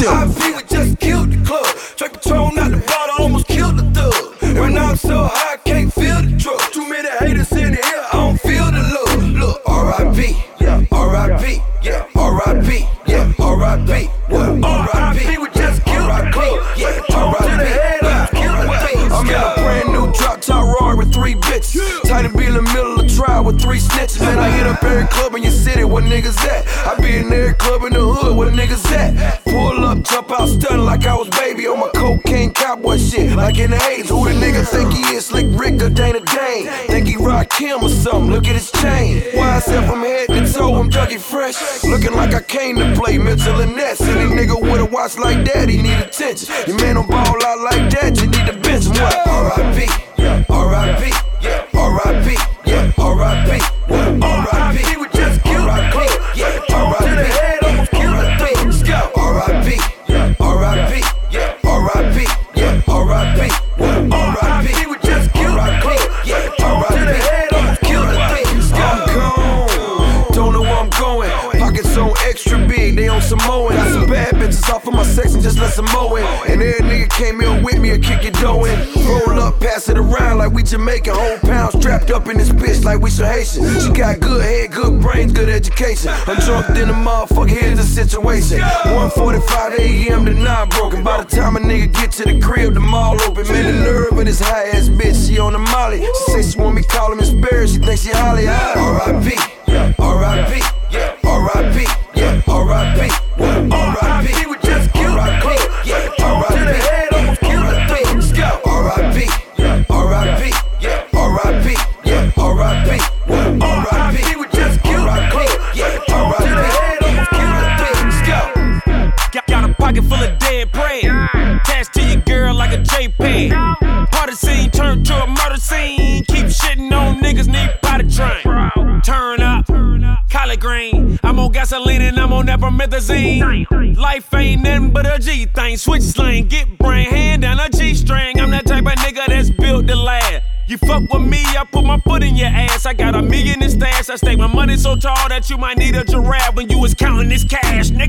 RIP, we just killed the club. Drake Patron out the bottle, almost killed the thug. Right now I'm so high, I can't feel the drug. Too many haters in the air, I don't feel the love. Look, RIP, yeah, RIP, yeah, RIP, yeah, RIP, what? RIP, we just killed the club. Yeah, RIP, I'm in a brand new drop top Rory with 3 bitches. Tight to be in the middle of the trial with 3 snitches. Man, I hit up every club in your city, where niggas at? I be in every club in the hood, where niggas at? Pull up, jump out, stunning like I was baby on my cocaine cowboy shit, like in the 80s. Who the nigga think he is? Slick Rick or Dana Dane? Think he rock Kim or something? Look at his chain. Why I said from head to toe, I'm Dougie Fresh. Looking like I came to play Mitchell and Ness. Any nigga with a watch like that, he need attention. Your man don't ball out like that, you need to bench him. What? RIP, yeah, RIP, yeah, RIP, yeah, RIP, what? RIP, we just killed the club. Yeah, RIP, to the head, almost killed the thing. Let's go. RIP, yeah, RIP, yeah, RIP, yeah, RIP, what? RIP, we just killed the club. Yeah, RIP, to the head, almost killed the thing. Let's go. I'm gone, don't know where I'm going. Pockets on extra big, they on Samoan. Got some bad bitches off of my section, just let some mow in. And every nigga came in with me and kick your dough in. Roll up, pass it around like we Jamaican. Whole pound strapped up in this bitch like we some Haitian. She got good head, good brains, good education. I'm drunk in the motherfucker, here's the situation. 1:45 a.m. the 9 broken. By the time a nigga get to the crib, the mall open. Man, the nerve of this high ass bitch, she on the molly. She say she want me call him Sparrow, she thinks she Holly. RIP, yeah, RIP, yeah, RIP, yeah, RIP, what? RIP, we just killed the club. Yeah, RIP, to the head, almost killed the thing. Let's go. RIP, yeah, RIP, yeah, RIP, yeah, RIP, what? RIP, we just killed the club. Yeah, RIP, to the head, almost killed the thing. Let's go. Got a pocket full of dead bread, attached to your girl like a JPEG. Party scene turned to a murder scene. Keep shitting on niggas, need body train. Turn up, collard green. I'm on gasoline and I'm on that promethazine. Life ain't nothing but a G thing. Switch lane, get brain, hand down a G string. I'm that type of nigga that's built to last. You fuck with me, I put my foot in your ass. I got $1 million in stash. I stake my money so tall that you might need a giraffe when you was counting this cash.